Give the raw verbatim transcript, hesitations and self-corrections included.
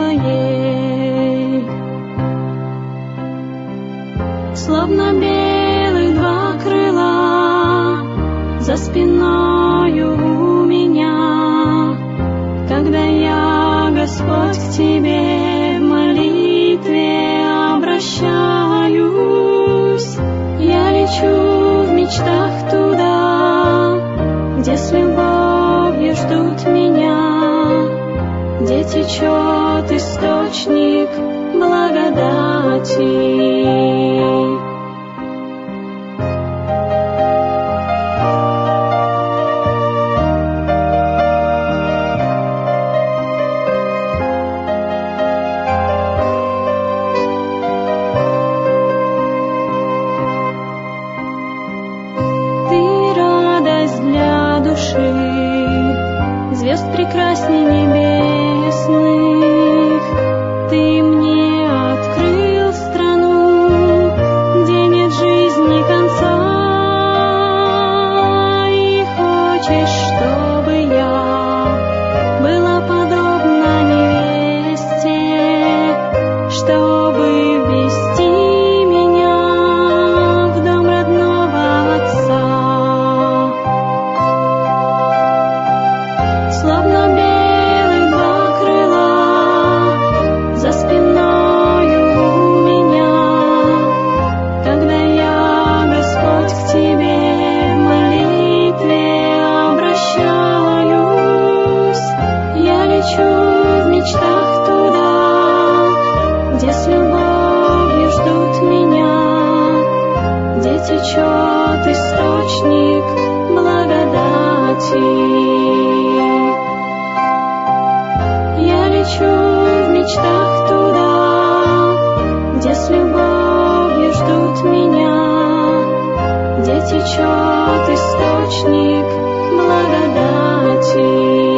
Твоей. Словно белых два крыла за спиною у меня, когда я, Господь, к Тебе в молитве обращаюсь. Я лечу в мечтах туда, где с любовью ждут меня, где течет источник благодати. Звезд прекрасней небесных, Ты мне открыл страну, где нет жизни конца, и хочешь, чтобы я была подобна невесте, чтобы ввести меня в дом родного Отца. Словно белых два крыла за спиною у меня, когда я, Господь, к Тебе в молитве обращаюсь. Я лечу в мечтах туда, где с любовью ждут меня, где течет источник благодати. Я лечу в мечтах туда, где с любовью ждут меня, где течет источник благодати.